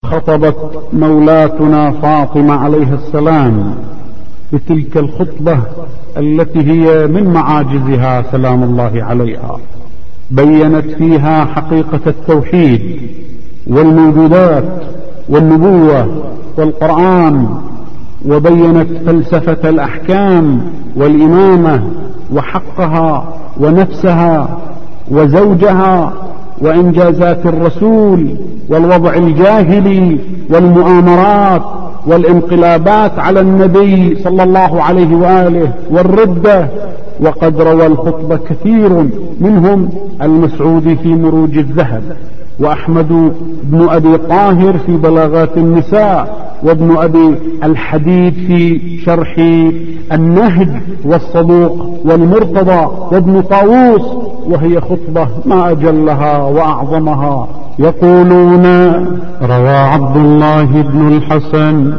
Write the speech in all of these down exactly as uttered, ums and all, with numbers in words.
خطبت مولاتنا فاطمة عليه السلام بتلك الخطبة التي هي من معاجزها سلام الله عليها، بينت فيها حقيقة التوحيد والموجودات والنبوة والقرآن، وبينت فلسفة الأحكام والإمامة وحقها ونفسها وزوجها وإنجازات الرسول والوضع الجاهلي والمؤامرات والانقلابات على النبي صلى الله عليه وآله والردة. وقد روى الخطبة كثير منهم المسعودي في مروج الذهب، وأحمد بن أبي طاهر في بلاغات النساء، وابن أبي الحديد في شرح النهج، والصدوق والمرتضى، وابن طاووس، وهي خطبة ما أجلها وأعظمها. يقولون: روى عبد الله بن الحسن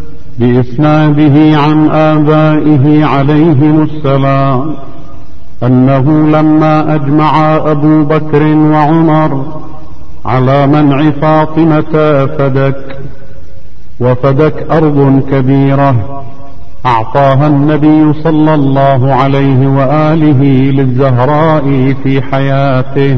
بإسناده عن آبائه عليهم السلام أنه لما أجمع أبو بكر وعمر على منع فاطمة فدك، وفدك أرض كبيرة أعطاها النبي صلى الله عليه وآله للزهراء في حياته،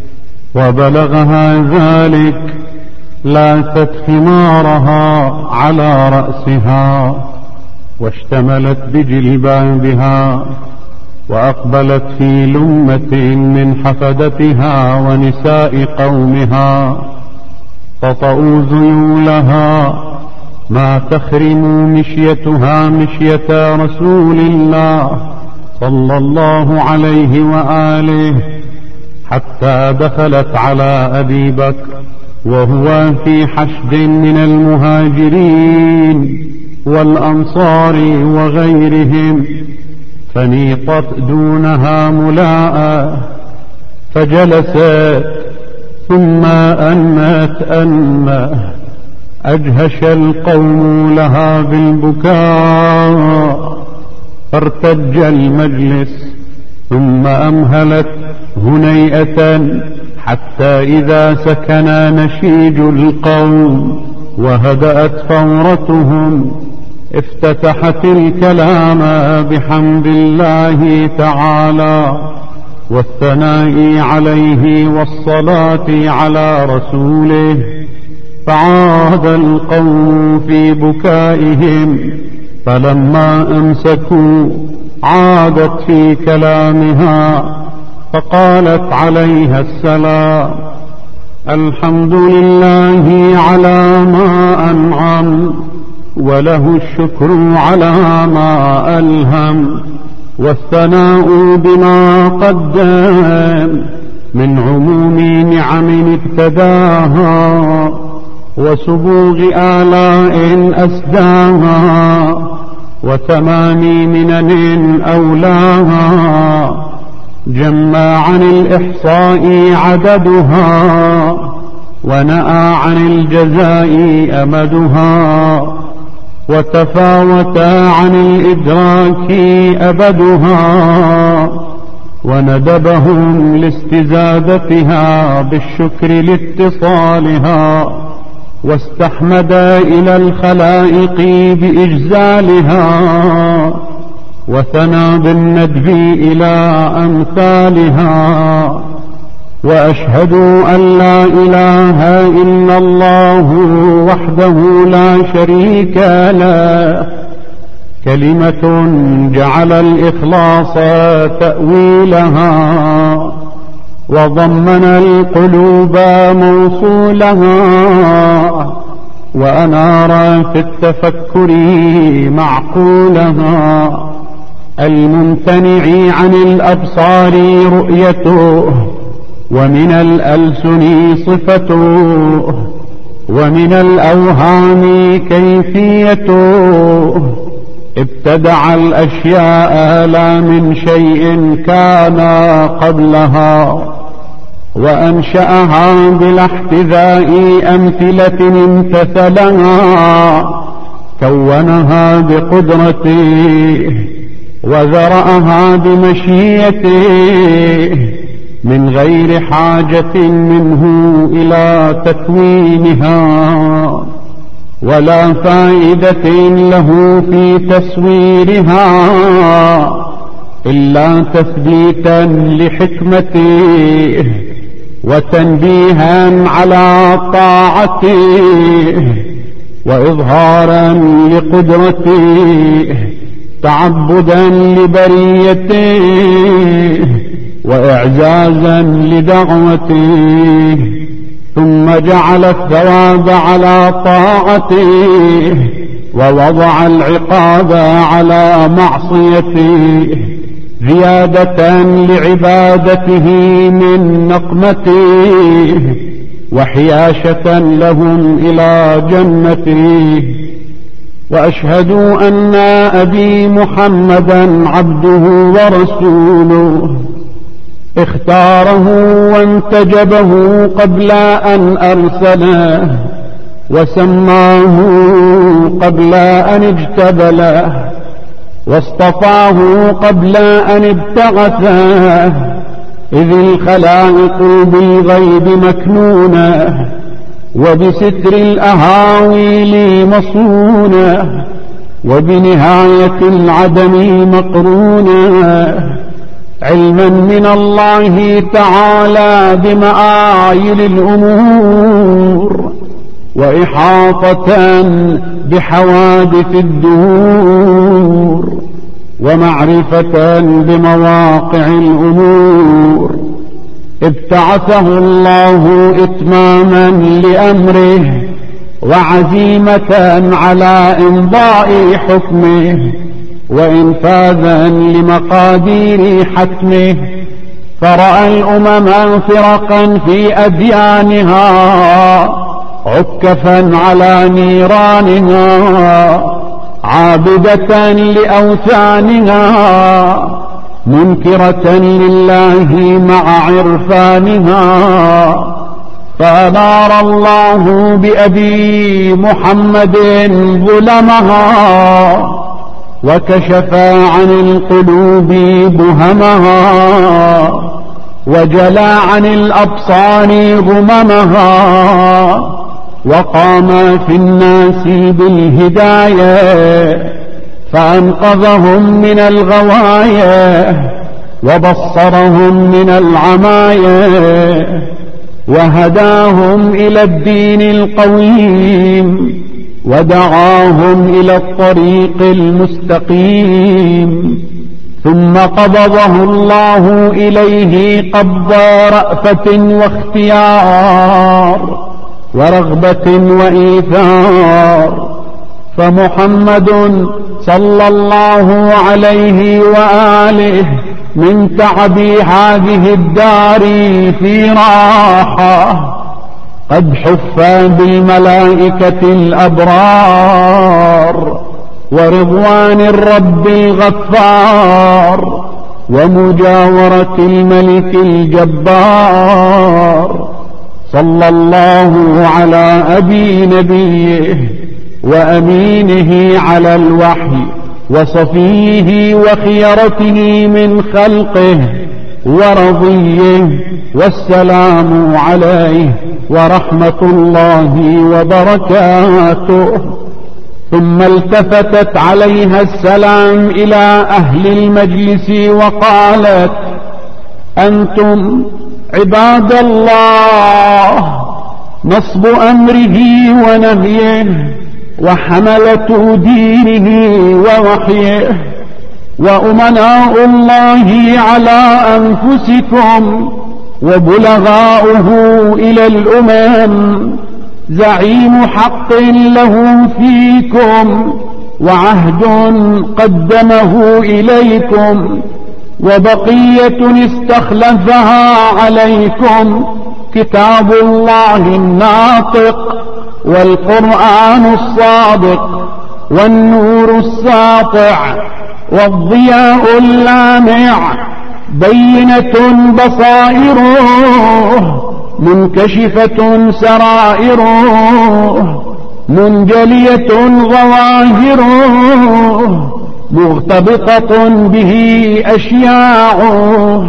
وبلغها ذلك لاثت خمارها على رأسها واشتملت بجلبابها، وأقبلت في لمة من حفدتها ونساء قومها تطأوا ذيولها ما تخرم مشيتها مشية رسول الله صلى الله عليه وآله، حتى دخلت على أبي بكر وهو في حشد من المهاجرين والأنصار وغيرهم، فنيطت دونها ملاءة فجلست، ثم أنت أنه أجهش القوم لها بالبكاء، فارتج المجلس، ثم أمهلت هنيئة حتى إذا سكن نشيج القوم وهدأت فورتهم افتتحت الكلام بحمد الله تعالى والثناء عليه والصلاة على رسوله، فعاد القوم في بكائهم، فلما أمسكوا عادت في كلامها فقالت عليها السلام: الحمد لله على ما أنعم، وله الشكر على ما ألهم، والثناء بما قدم من عموم نعم ابتداها وسبوغ آلاء أسداها وتمام منن أولاها، جمع عن الإحصاء عددها ونأى عن الجزاء أمدها، وتفاوتا عن الإدراك أبدها، وندبهم لاستزادتها بالشكر لاتصالها، واستحمدا إلى الخلائق بإجزالها، وثنى بالندب إلى أمثالها. وأشهد أن لا إله إلا الله وحده لا شريك له، كلمة جعل الإخلاص تأويلها، وضمن القلوب موصولها، وأنار في التفكر معقولها، الممتنع عن الأبصار رؤيته، ومن الألسن صفته، ومن الأوهام كيفيته، ابتدع الأشياء لا من شيء كان قبلها، وأنشأها بلا احتذاء أمثلة امتثلها، كونها بقدرته وذرأها بمشيئته من غير حاجة منه إلى تكوينها. ولا فائدة له في تصويرها إلا تثبيتا لحكمته وتنبيها على طاعته وإظهارا لقدرته تعبدا لبريته وإعجازا لدعوته، ثم جعل الثواب على طاعته ووضع العقاب على معصيته زيادة لعبادته من نقمته وحياشة لهم إلى جنته. وأشهد أن أبي محمدا عبده ورسوله اختاره وانتجبه قبل أن أرسله وسماه قبل أن اجتبله واصطفاه قبل أن ابتعثه، إذ الخلائق بالغيب مكنونة وبستر الأهاويل مصونة وبنهاية العدم مقرونة، علما من الله تعالى بمآيل الأمور وإحاطة بحوادث الدهور ومعرفة بمواقع الأمور. ابتعثه الله إتماما لأمره وعزيمة على إمضاء حكمه وإنفاذا لمقادير حتمه، فرأى الأمم فرقا في أديانها عكفا على نيرانها عابدة لأوثانها منكرة لله مع عرفانها، فأنار الله بأبي محمد ظلمها وكشف عن القلوب بهمها وجلى عن الأبصار غممها، وقام في الناس بالهداية فأنقذهم من الغوايا وبصرهم من العمايا وهداهم إلى الدين القويم ودعاهم إلى الطريق المستقيم، ثم قبضه الله إليه قبض رأفة واختيار ورغبة وإيثار. فمحمد صلى الله عليه وآله من تعب هذه الدار في راحة قد حف بالملائكة الأبرار ورضوان الرب الغفار ومجاورة الملك الجبار، صلى الله على أبي نبيه وأمينه على الوحي وصفيه وخيرته من خلقه ورضيه، والسلام عليه ورحمة الله وبركاته. ثم التفتت عليها السلام إلى أهل المجلس وقالت: أنتم عباد الله نصب أمره ونهيه وحملة دينه ووحيه وأمناء الله على أنفسكم وبلغاؤه إلى الأمم، زعيم حق له فيكم وعهد قدمه إليكم وبقية استخلفها عليكم، كتاب الله الناطق والقرآن الصادق والنور الساطع والضياء اللامع، بينة بصائره منكشفة سرائره منجلية ظواهره مغتبطة به أشياعه،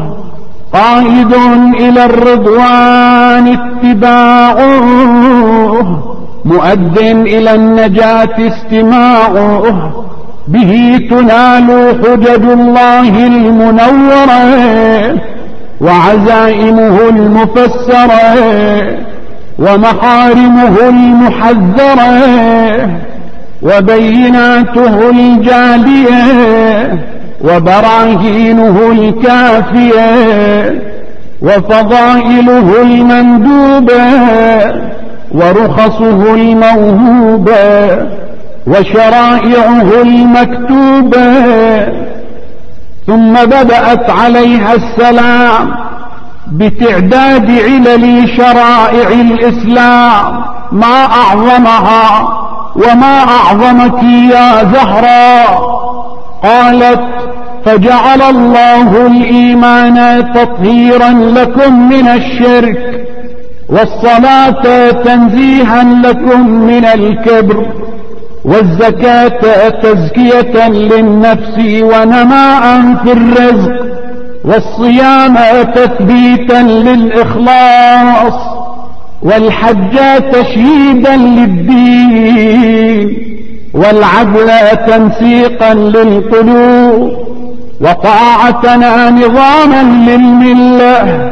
قائد إلى الرضوان اتباعه مؤد إلى النجاة استماعه، به تنال حجج الله المنورة وعزائمه المفسرة ومحارمه المحذرة وبيناته الجالية وبراهينه الكافية وفضائله المندوبة ورخصه الموهوبة وشرائعه المكتوبة. ثم بدأت عليها السلام بتعداد علل شرائع الإسلام، ما أعظمها وما أعظمك يا زهراء. قالت: فجعل الله الإيمان تطهيرا لكم من الشرك، والصلاة تنزيها لكم من الكبر، والزكاة تزكية للنفس ونماء في الرزق، والصيام تثبيتا للإخلاص، والحج تشييدا للدين، والعدل تنسيقا للقلوب، وطاعتنا نظاما للملة،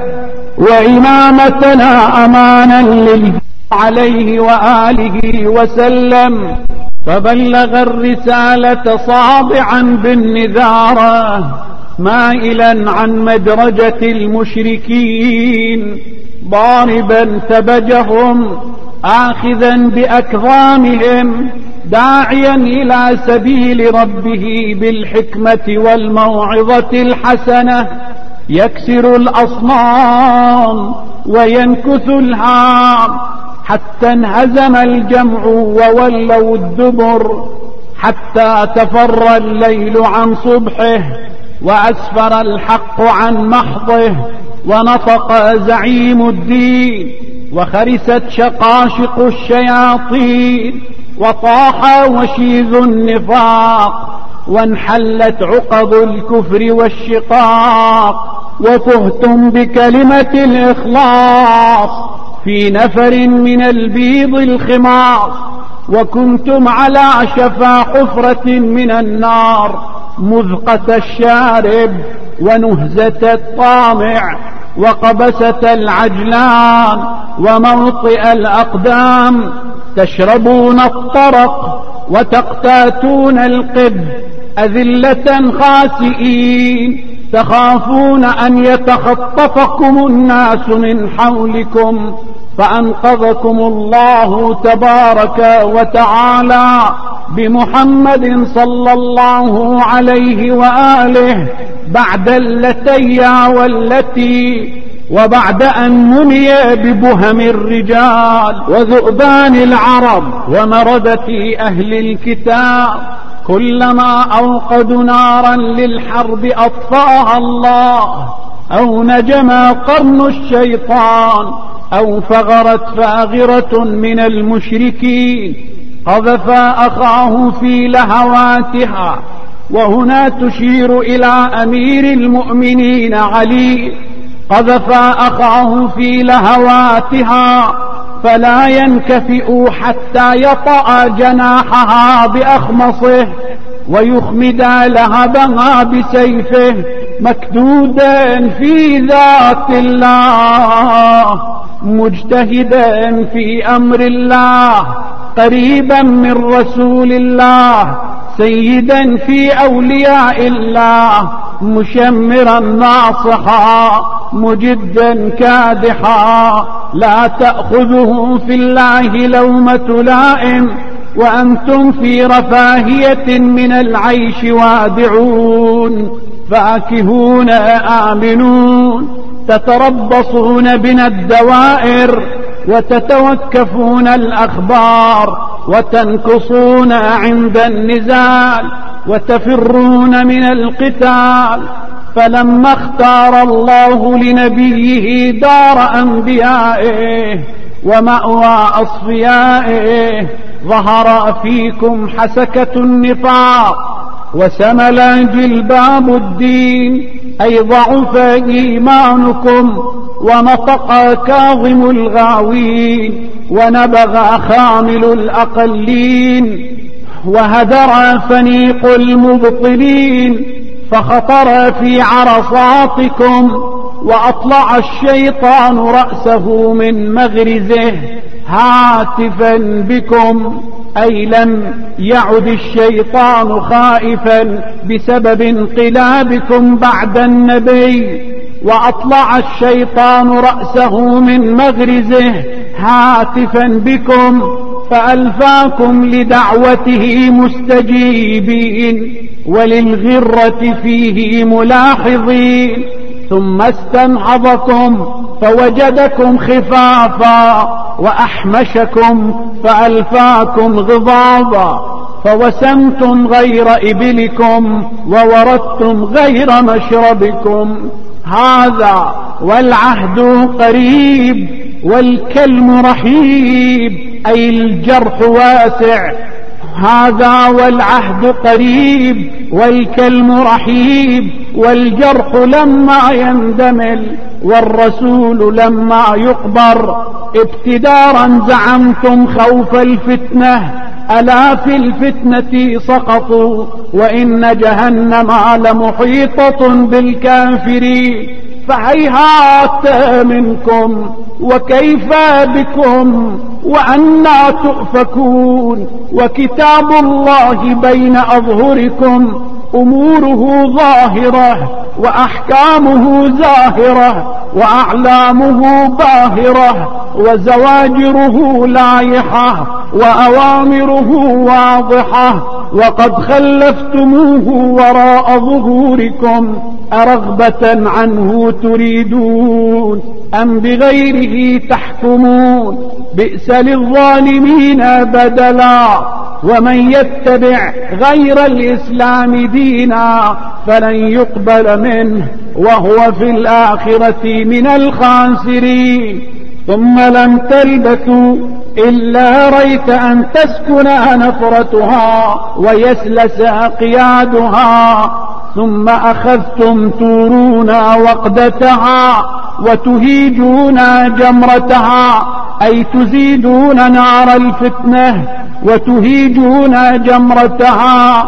وإمامتنا أمانا للجنة عليه وآله وسلم. فبلغ الرسالة صادعا بالنذارة مائلا عن مدرجة المشركين، ضاربا ثبجهم آخذا بأكظامهم، داعيا إلى سبيل ربه بالحكمة والموعظة الحسنة، يكسر الأصنام وينكث الهام، حتى انهزم الجمع وولوا الدبر، حتى تفر الليل عن صبحه وأسفر الحق عن محضه، ونطق زعيم الدين، وخرست شقاشق الشياطين، وطاح وشيذ النفاق، وانحلت عقد الكفر والشقاق، وفهتم بكلمة الإخلاص في نفر من البيض الخماص، وكنتم على شفا حفرة من النار، مذقة الشارب ونهزة الطامع، وقبسة العجلان وموطئ الأقدام، تشربون الطرق وتقتاتون القد، أذلة خاسئين، تخافون أن يتخطفكم الناس من حولكم، فأنقذكم الله تبارك وتعالى بمحمد صلى الله عليه وآله، بعد اللتيا والتي، وبعد أن مني ببهم الرجال وذؤبان العرب ومردة أهل الكتاب. كلما أوقدوا نارا للحرب أطفأها الله، أو نجما قرن الشيطان، أو فغرت فاغرة من المشركين قذف أخاه في لهواتها. وهنا تشير إلى أمير المؤمنين علي، قذف أخاه في لهواتها، فلا ينكفئ حتى يطأ جناحها بأخمصه، ويخمد لهبها بسيفه، مكدودا في ذات الله، مجتهدا في أمر الله، قريبا من رسول الله، سيدا في أولياء الله، مشمرا ناصحا، مجدا كادحا، لا تأخذه في الله لومة لائم، وأنتم في رفاهية من العيش وادعون، فاكهون آمنون، تتربصون بنا الدوائر، وتتوكفون الأخبار، وتنكصون عند النزال، وتفرون من القتال. فلما اختار الله لنبيه دار أنبيائه ومأوى أصفيائه، ظهر فيكم حسكة النفاق، وسمل جلباب الدين أي ضعف إيمانكم، ونطق كاظم الغاوين، ونبغ خامل الأقلين، وهدر فنيق المبطلين، فخطر في عرصاتكم، وأطلع الشيطان رأسه من مغرزه هاتفا بكم، أي لم يعد الشيطان خائفا بسبب انقلابكم بعد النبي، وأطلع الشيطان رأسه من مغرزه هاتفا بكم، فألفاكم لدعوته مستجيبين، وللغرة فيه ملاحظين، ثم استنهضكم فوجدكم خفافا، وأحمشكم فألفاكم غضابا، فوسمتم غير إبلكم، ووردتم غير مشربكم. هذا والعهد قريب، والكلم رحيب، أي الجرح واسع. هذا والعهد قريب، والكلم رحيب، والجرح لما يندمل، والرسول لما يقبر. ابتدارا زعمتم خوف الفتنة، ألا في الفتنة سقطوا، وإن جهنم لمحيطة بالكافرين. فهيهات منكم، وكيف بكم، وأنى تؤفكون. وكتاب الله بين أظهركم، أموره ظاهرة، وأحكامه زاهرة، وأعلامه باهرة، وزواجره لايحة، وأوامره واضحة، وقد خلفتموه وراء ظهوركم، أرغبة عنه تريدون أم بغيره تحكمون؟ بئس للظالمين بدلا. ومن يتبع غير الإسلام دينا فلن يقبل منه، وهو في الآخرة من الخاسرين. ثم لم تلبثوا إلا ريت أن تسكن نفرتها ويسلس قيادها، ثم أخذتم تورون وقدتها، وتهيجون جمرتها، أي تزيدون نار الفتنة، وتهيجون جمرتها،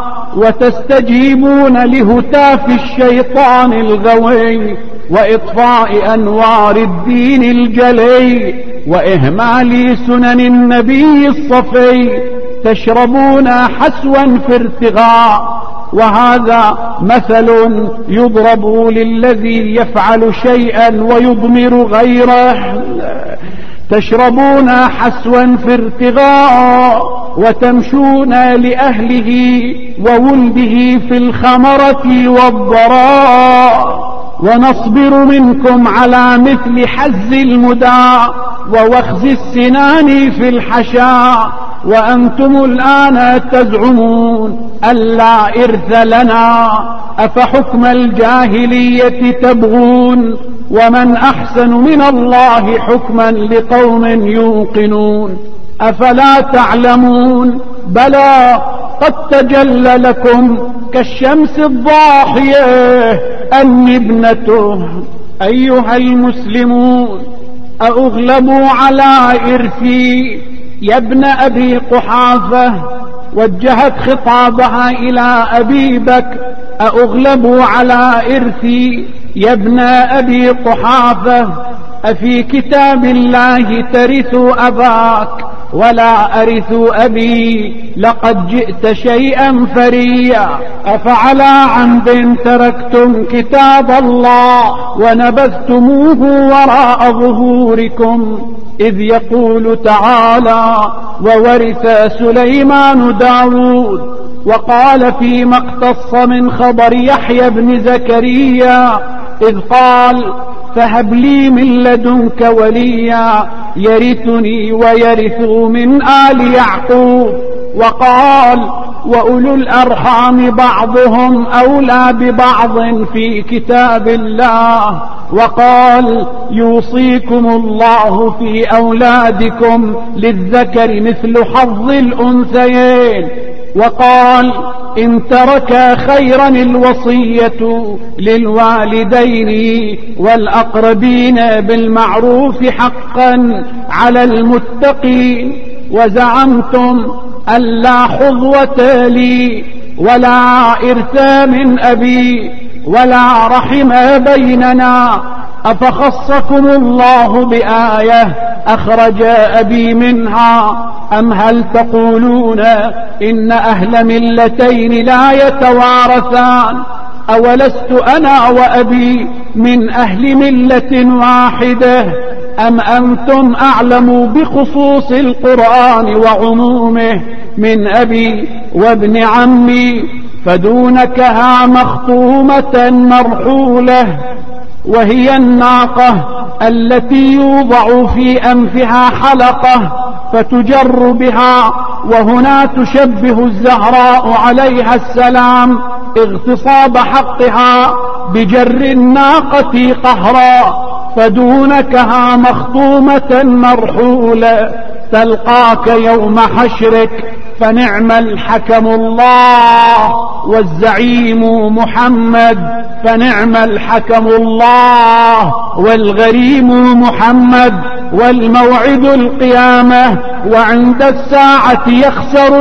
وتستجيبون لهتاف الشيطان الغوي، وإطفاء أنوار الدين الجلي، وإهمال سنن النبي الصفي. تشربون حسوا في ارتغاء، وهذا مثل يضرب للذي يفعل شيئا ويضمر غيره. تشربون حسوا في ارتغاء، وتمشون لأهله وولده في الخمرة والضراء. ونصبر منكم على مثل حز المدى ووخز السنان في الحشاء، وأنتم الآن تزعمون ألا إرث لنا، أفحكم الجاهلية تبغون، ومن أحسن من الله حكما لقوم يوقنون. أفلا تعلمون؟ بلى قد تجلى لكم كالشمس الضاحية أني ابنته. أيها المسلمون، أأغلبوا على إرثي يا ابن أبي قحافة؟ وجهت خطابها إلى أبي بكر. أأغلبوا على إرثي يا ابن أبي قحافة؟ أفي كتاب الله ترث أباك ولا أرث أبي؟ لقد جئت شيئا فريا. أفعلى عمد تركتم كتاب الله ونبذتموه وراء ظهوركم؟ إذ يقول تعالى: وورث سليمان داود. وقال فيما اقتص من خبر يحيى بن زكريا إذ قال: فهب لي من لدنك وليا يرثني ويرث من آل يعقوب. وقال: وأولو الأرحام بعضهم أولى ببعض في كتاب الله. وقال: يوصيكم الله في أولادكم للذكر مثل حظ الأنثيين. وقال: إن ترك خيرا الوصية للوالدين والأقربين بالمعروف حقا على المتقين. وزعمتم ألا حظوة لي ولا إرث من أبي ولا رحم بيننا، أفخصكم الله بآية أخرج أبي منها، أم هل تقولون إن أهل ملتين لا يتوارثان؟ أولست أنا وأبي من أهل ملة واحدة؟ أم أنتم أعلم بخصوص القرآن وعمومه من أبي وابن عمي؟ فدونكها مختومة مرحولة، وهي الناقة التي يوضع في أنفها حلقة فتجر بها، وهنا تشبه الزهراء عليها السلام اغتصاب حقها بجر الناقة قهرا. فدونكها مخطومة مرحولة تلقاك يوم حشرك، فنعم الحكم الله والزعيم محمد، فنعم الحكم الله والغريم محمد، والموعد القيامة، وعند الساعة يخسر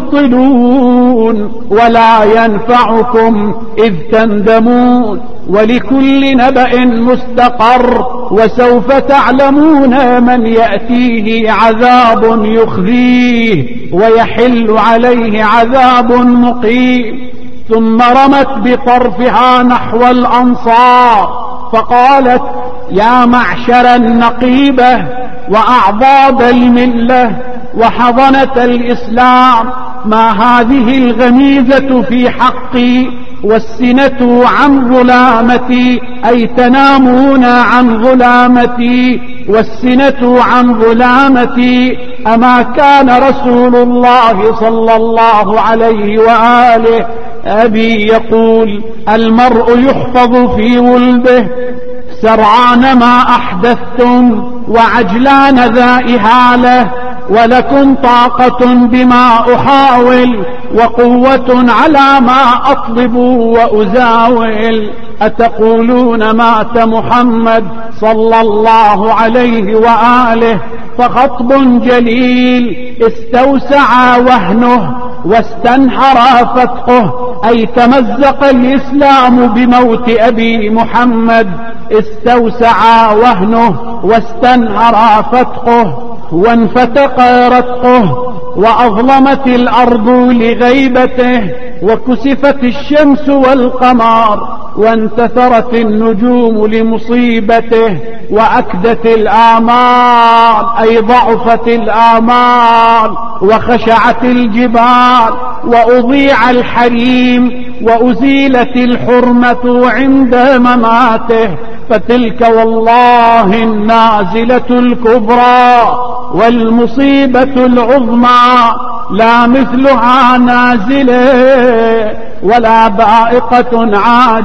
المبطلون ولا ينفعكم إذ تندمون. ولكل نبأ مستقر، وسوف تعلمون من يأتيه عذاب يخزيه ويحل عليه عذاب مقيم. ثم رمت بطرفها نحو الأنصار فقالت: يا معشر النقيبة وأعضاد الملة وحضنة الإسلام، ما هذه الغميزة في حقي والسنة عن ظلامتي، أي تنامون عن ظلامتي والسنة عن ظلامتي؟ أما كان رسول الله صلى الله عليه وآله أبي يقول: المرء يحفظ في ولده سرعان ما أحدثتم وعجلان ذا إهالة، ولكم طاقة بما أحاول وقوة على ما أطلب وأزاول. أتقولون مات محمد صلى الله عليه وآله فخطب جليل استوسع وهنه واستنحر فتقه، أي تمزق الإسلام بموت أبي محمد. استوسع وهنه واستنحر فتقه وانفتق رتقه، وأظلمت الأرض لغيبته، وكسفت الشمس والقمر، وانتثرت النجوم لمصيبته، وأكدت الآمال أي ضعفت الآمال، وخشعت الجبال، وأضيع الحريم، وأزيلت الحرمة عند مماته. فتلك والله النازلة الكبرى والمصيبة العظمى، لا مثلها نازلة ولا بائقة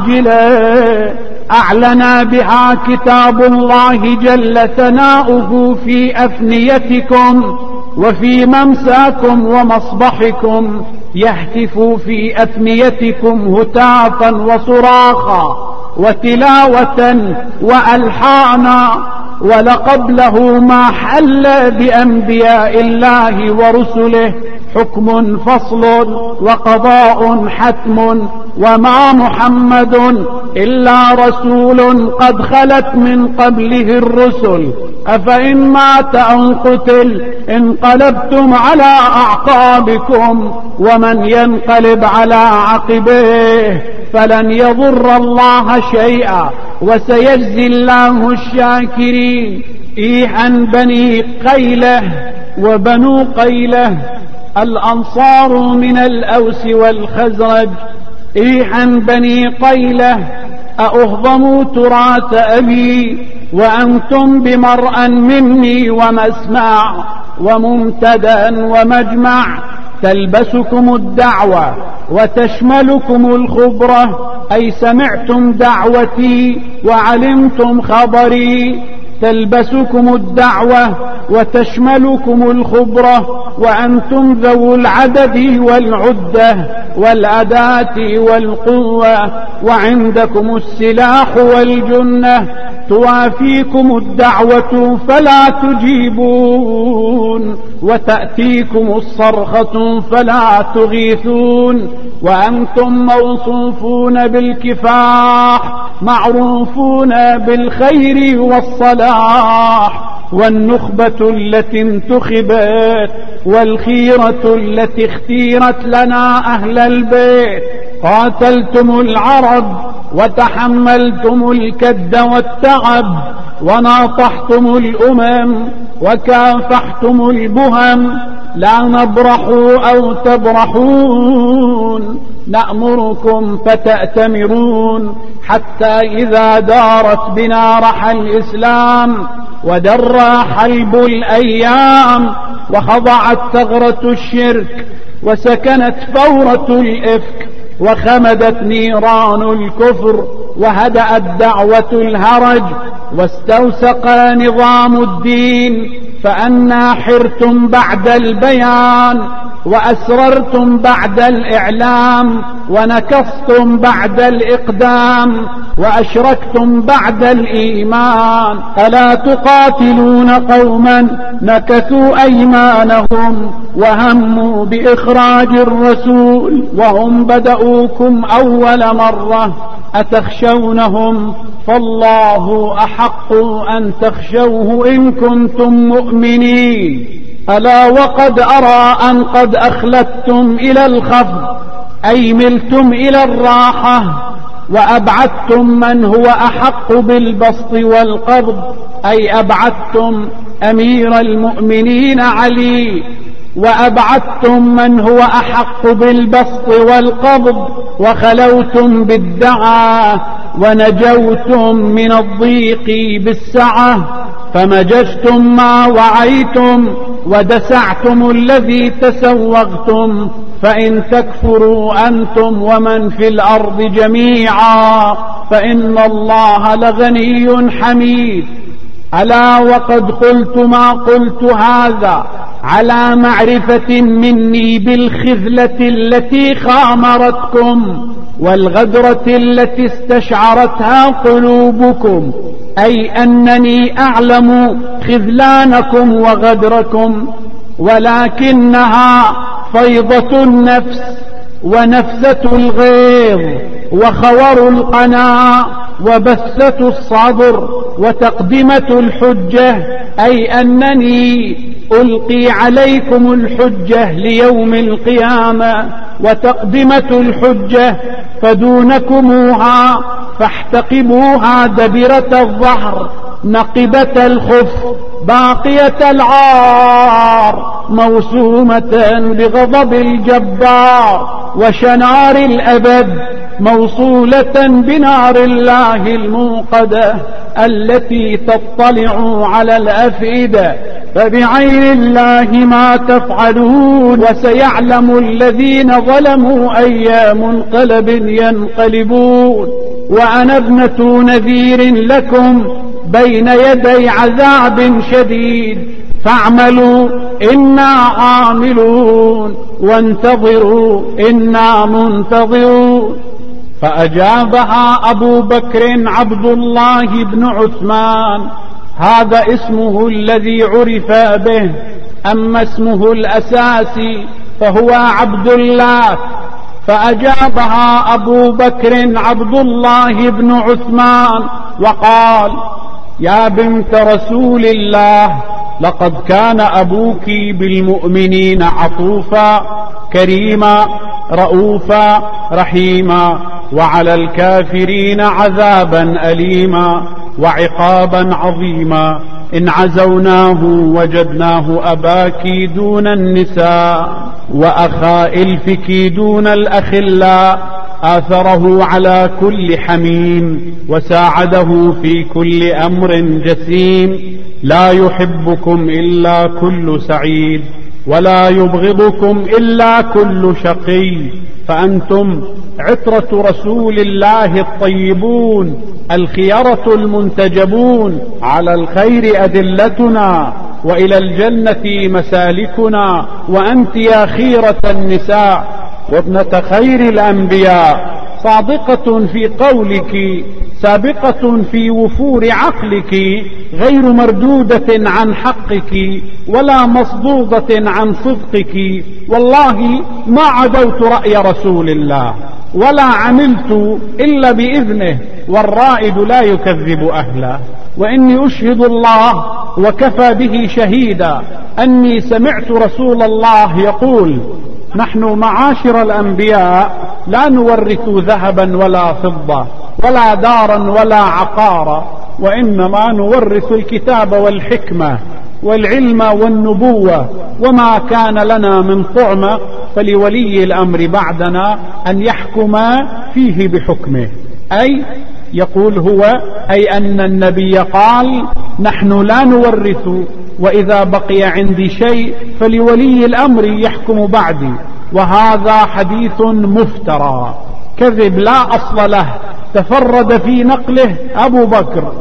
عاجلة، أعلن بها كتاب الله جل ثناؤه في أفنيتكم وفي ممساكم ومصبحكم، يهتف في أفنيتكم هتافا وصراخا وتلاوة وألحانا، ولقبله ما حل بأنبياء الله ورسله حكم فصل وقضاء حتم، وما محمد إلا رسول قد خلت من قبله الرسل، أفإن مات أو قتل انقلبتم على أعقابكم، ومن ينقلب على عقبيه فلن يضر الله شيئا وسيجزي الله الشاكرين. إيحا بني قيلة وبنو قيلة الأنصار من الأوس والخزرج، إيحا بني قيلة أأهضموا تراث أبي وأنتم بمرأ مني ومسمع وممتدى ومجمع، تلبسكم الدعوة وتشملكم الخبرة، أي سمعتم دعوتي وعلمتم خبري، تلبسكم الدعوة وتشملكم الخبرة، وأنتم ذو العدد والعدة والأداة والقوة، وعندكم السلاح والجنة، توافيكم الدعوة فلا تجيبون، وتأتيكم الصرخة فلا تغيثون، وأنتم موصوفون بالكفاح، معروفون بالخير والصلاح، والنخبة التي انتخبت والخيرة التي اختيرت لنا أهل البيت. قاتلتم العرب وتحملتم الكد والتعب، وناطحتم الأمم وكافحتم البهم، لا نبرح أو تبرحون، نأمركم فتأتمرون، حتى إذا دارت بنا رحى الإسلام ودر حلب الأيام، وخضعت ثغرة الشرك وسكنت فورة الإفك، وخمدت نيران الكفر، وهدأت دعوة الهرج، واستوسق نظام الدين، فأنا حرتم بعد البيان، وأسررتم بعد الإعلام، ونكصتم بعد الإقدام، وأشركتم بعد الإيمان. ألا تقاتلون قوما نكثوا أيمانهم وهموا بإخراج الرسول وهم بدؤوكم أول مرة، أتخشونهم؟ فالله أحق أن تخشوه إن كنتم مؤمنين. ألا وقد أرى أن قد أخلدتم إلى الخفض، أي ملتم إلى الراحة، وأبعدتم من هو أحق بالبسط والقبض، أي أبعدتم أمير المؤمنين علي، وأبعدتم من هو أحق بالبسط والقبض، وخلوتم بالدعاء، ونجوتم من الضيق بالسعة، فمججتم ما وعيتم، ودسعتم الذي تسوغتم، فإن تكفروا أنتم ومن في الأرض جميعا فإن الله لغني حميد. ألا وقد قلت ما قلت هذا على معرفة مني بالخذلة التي خامرتكم، والغدرة التي استشعرتها قلوبكم، أي أنني أعلم خذلانكم وغدركم، ولكنها فيضة النفس ونفسة الغيظ وخور القناع وبثة الصبر وتقدمة الحجة، أي أنني ألقي عليكم الحجة ليوم القيامة، وتقدمة الحجة فدونكموها، فاحتقبوها دبرة الظهر نقبة الخف باقية العار، موسومة بغضب الجبار وشنار الأبد، موصولة بنار الله الموقدة التي تطلع على الأفئدة. فبعين الله ما تفعلون، وسيعلم الذين ظلموا أي منقلب ينقلبون. وأنا ابنة نذير لكم بين يدي عذاب شديد، فاعملوا إنا عاملون، وانتظروا إنا منتظرون. فأجابها أبو بكر عبد الله بن عثمان، هذا اسمه الذي عرف به، أما اسمه الأساسي فهو عبد الله. فأجابها أبو بكر عبد الله بن عثمان وقال: يا بنت رسول الله، لقد كان أبوك بالمؤمنين عطوفا كريما رؤوفا رحيما، وعلى الكافرين عذابا أليما وعقابا عظيما. إن عزوناه وجدناه أباك دون النساء، وأخا إلفك دون الأخلاء، آثره على كل حميم، وساعده في كل أمر جسيم. لا يحبكم إلا كل سعيد. ولا يبغضكم إلا كل شقي، فأنتم عترة رسول الله الطيبون الخيرة المنتجبون، على الخير أدلتنا وإلى الجنة مسالكنا، وأنت يا خيرة النساء وابنة خير الأنبياء، صادقة في قولك، سابقة في وفور عقلك، غير مردودة عن حقك ولا مصدودة عن صدقك. والله ما عدوت رأي رسول الله ولا عملت إلا بإذنه، والرائد لا يكذب أهله. وإني أشهد الله وكفى به شهيدا أني سمعت رسول الله يقول: نحن معاشر الأنبياء لا نورث ذهبا ولا فضة ولا دارا ولا عقارا، وإنما نورث الكتاب والحكمة والعلم والنبوة، وما كان لنا من طعمة فلولي الأمر بعدنا أن يحكم فيه بحكمه. أي يقول هو أي أن النبي قال: نحن لا نورث، وإذا بقي عندي شيء فلولي الأمر يحكم بعدي. وهذا حديث مفترى كذب لا أصل له، تفرد في نقله أبو بكر،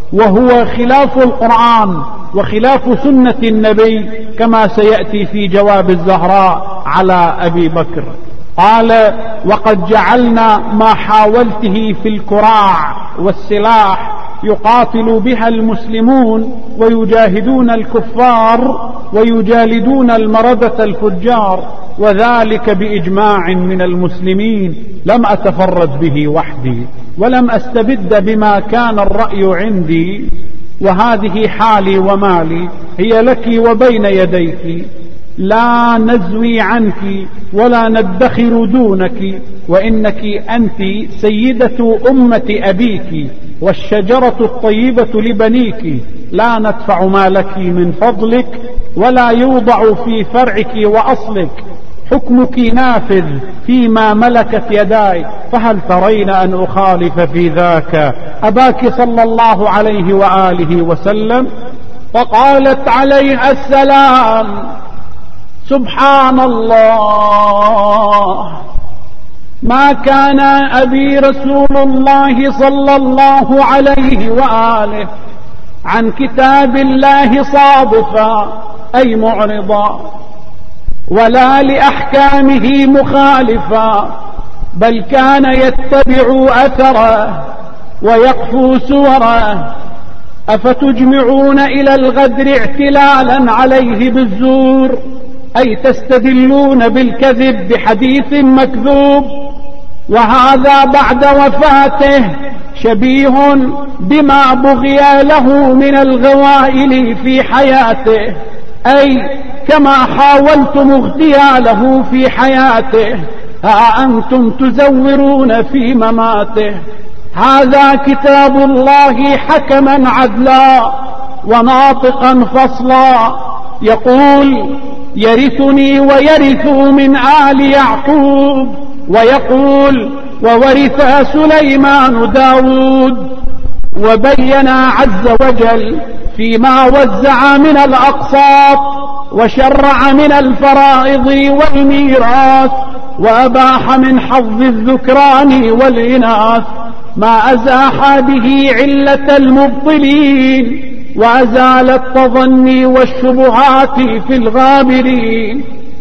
وهو خلاف القرآن وخلاف سنة النبي، كما سيأتي في جواب الزهراء على أبي بكر. قال: وقد جعلنا ما حاولته في الكراع والسلاح يقاتل بها المسلمون ويجاهدون الكفار ويجالدون المردة الفجار، وذلك بإجماع من المسلمين، لم أتفرد به وحدي ولم أستبد بما كان الرأي عندي، وهذه حالي ومالي هي لك وبين يديك، لا نزوي عنك ولا ندخر دونك، وإنك أنت سيدة أمة أبيك والشجرة الطيبة لبنيك، لا ندفع ما لك من فضلك ولا يوضع في فرعك وأصلك، حكمك نافذ فيما ملكت يداي، فهل ترين أن أخالف في ذاك أباك صلى الله عليه وآله وسلم؟ فقالت عليه السلام: سبحان الله، ما كان أبي رسول الله صلى الله عليه وآله عن كتاب الله صادفا أي معرضا، ولا لأحكامه مخالفا، بل كان يتبع أثره ويقفو سوره. أفتجمعون إلى الغدر اعتلالا عليه بالزور، أي تستدلون بالكذب بحديث مكذوب، وهذا بعد وفاته شبيه بما بغي له من الغوائل في حياته، أي كما حاولتم اغتياله في حياته، ها أنتم تزورون في مماته. هذا كتاب الله حكما عدلا وناطقا فصلا، يقول: يرثني ويرث من آل يعقوب، ويقول: وورث سليمان داود. وبين عز وجل فيما وزع من الأقساط وشرع من الفرائض والميراث، وأباح من حظ الذكران والإناث ما أزاح به علة المبطلين، وأزال التظني والشبهات في الغابرين.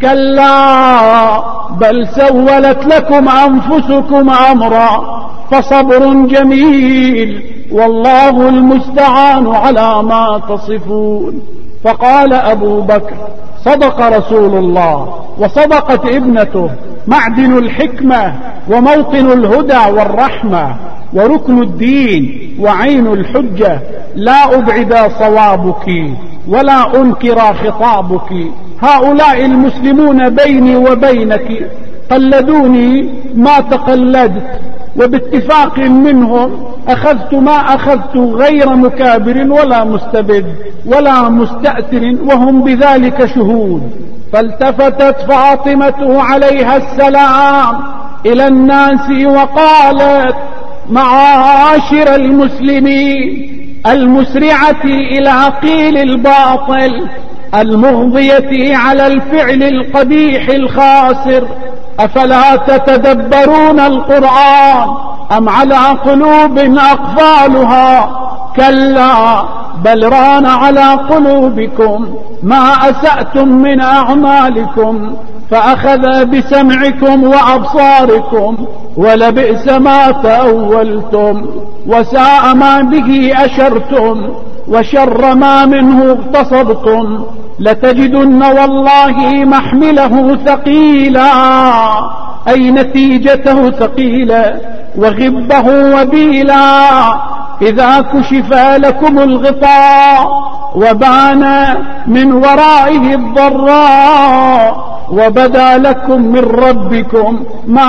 كلا بل سولت لكم أنفسكم أمرا، فصبر جميل، والله المستعان على ما تصفون. فقال أبو بكر: صدق رسول الله وصدقت ابنته، معدن الحكمة وموطن الهدى والرحمة وركن الدين وعين الحجة، لا أبعد صوابك ولا أنكر خطابك. هؤلاء المسلمون بيني وبينك قلدوني ما تقلدت، وباتفاق منهم أخذت ما أخذت، غير مكابر ولا مستبد ولا مستأثر، وهم بذلك شهود. فالتفتت فاطمة عليها السلام إلى الناس وقالت: معاشر المسلمين المسرعة إلى قيل الباطل، المغضية على الفعل القبيح الخاسر. أفلا تتدبرون القرآن أم على قلوب أقفالها؟ كلا بل ران على قلوبكم ما أسأتم من أعمالكم فأخذ بسمعكم وأبصاركم ولبئس ما تأولتم وساء ما به أشرتم وشر ما منه اغتصبتم. لتجدن والله محمله ثقيلا أي نتيجته ثقيلة وغبه وبيلا إذا كشف لكم الغطاء وبان من ورائه الضراء وبدا لكم من ربكم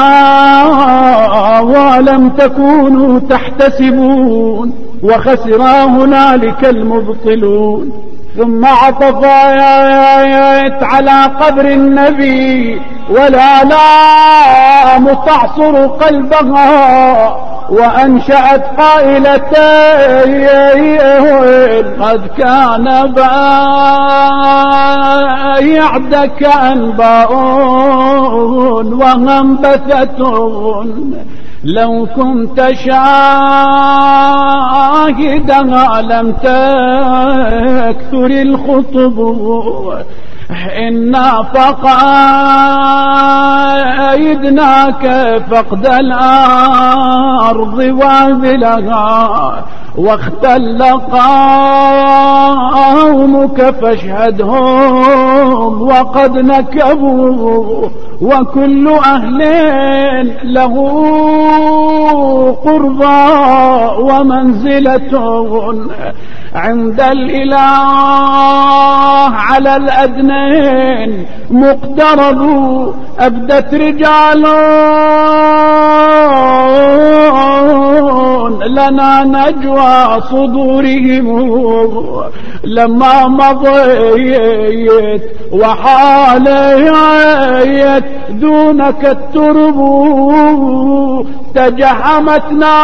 ما لم تكونوا تحتسبون وخسر هنالك المبطلون. ثم عطف آيات على قبر النبي ولا لام تعصر قلبها وأنشأت قائلتين قد كان يعدك أنباء وهنبثة لو كنت شاهدها لم تكثر الخطب إنا فقايدناك فقد الأرض وابلها واختل قومك فاشهدهم وقد نكبوا وكل أهل له قربى ومنزلة عند الإله على الأدنين مقترب. أبدت رجال لنا نجوى صدورهم لما مضيت وحاليت دونك الترب تجهمتنا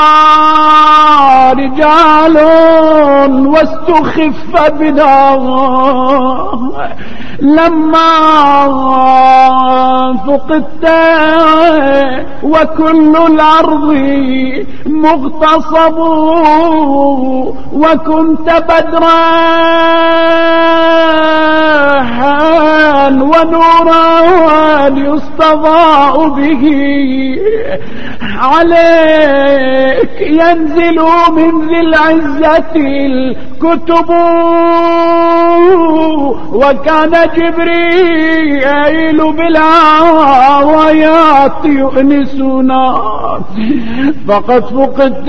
رجال واستخف بنا لما فقدت وكل الأرض مغتصب وكنت بدرا ونورا يستضاء به عليك ينزل من ذي العزة الكتب وكان جبريل بالآيات يؤنسنا فقد فقدت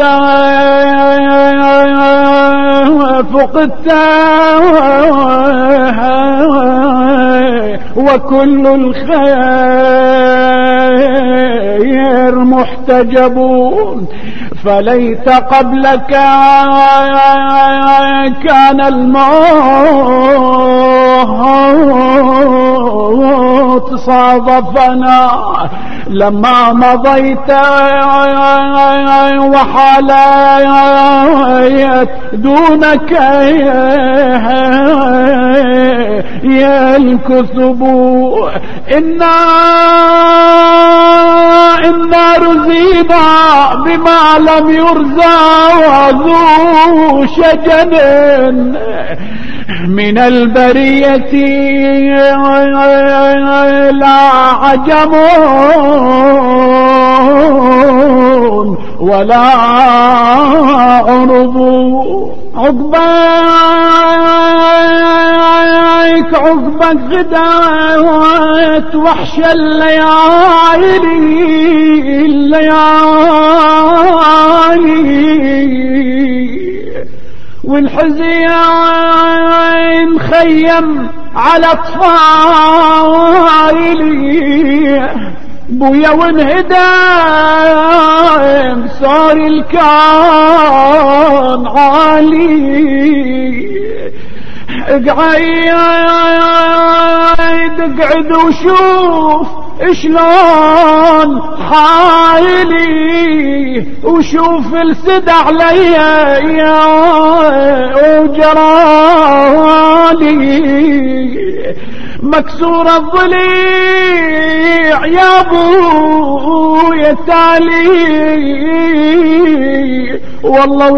فقدت وكل الخير محتجبون فليت قبلك كان الموت صادفنا لما مضيت وحاليت دونك يا الكثب إنا إنا رزينا بما لم يرزى ذو شجن من البرية لا عجم ولا عرب عقبك عقبك غداوات وحش الليالي الليالي والحزين خيم على اطفالي بويا وانهدام صار الكان عالي اقعد اقعد وشوف شلون حايلي وشوف السد عليا يا وجرالي مكسور الضليع يا ابو يتالي والله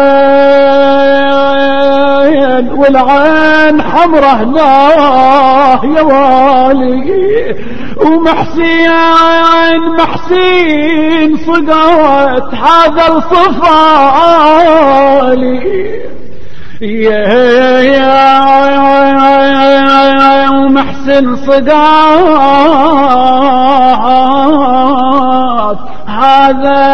والعين والعين حمره لا يا والي ومحسين محسين صدوت هذا الصفالي يا يا ومحسن صدات هذا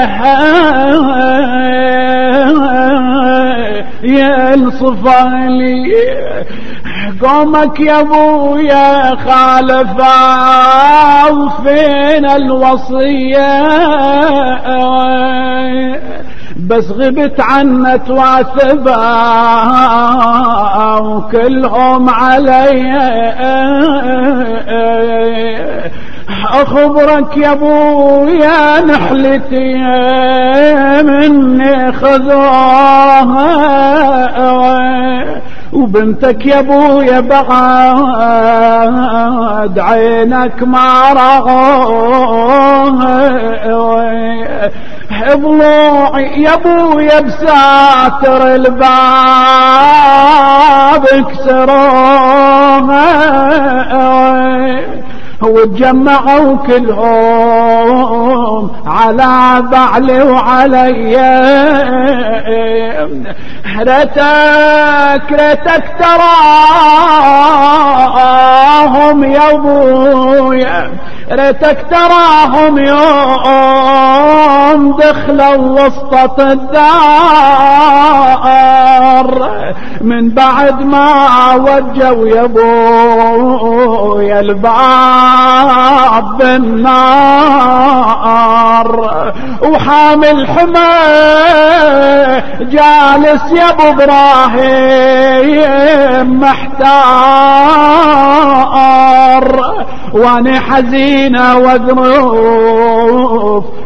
يا الصفالي قومك يا ابويا خالفا وفين الوصية بس غبت عنت وعثبا وكلهم علي اخبرك يا ابويا نحلتي مني خذوها وبنتك يا ابويا بعد عينك ما رغوها ضلوعي يا ابويا بساتر الباب اكسروها وتجمعوا كلهم على بعلي وعلي ريتك ريتك تراهم يا ابويا ريتك تراهم يوم دخلوا وسط الدار من بعد ما وجوا يا ابويا الباب بالنار وحامل حمى جالس يا ابو ابراهيم محتار وانا حزينه وذنوب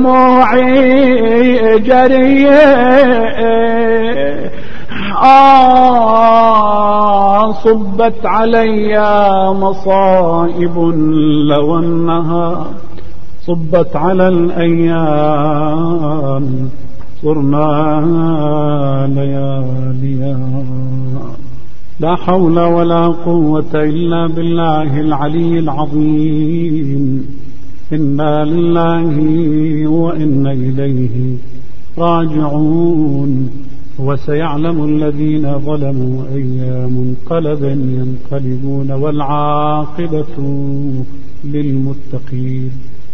دموعي جريه آه صبت علي مصائب لو انها صبت على الايام صرنا لياليا لا حول ولا قوة إلا بالله العلي العظيم إنا لله وإنا إليه راجعون وسيعلم الذين ظلموا أي منقلب ينقلبون والعاقبة للمتقين.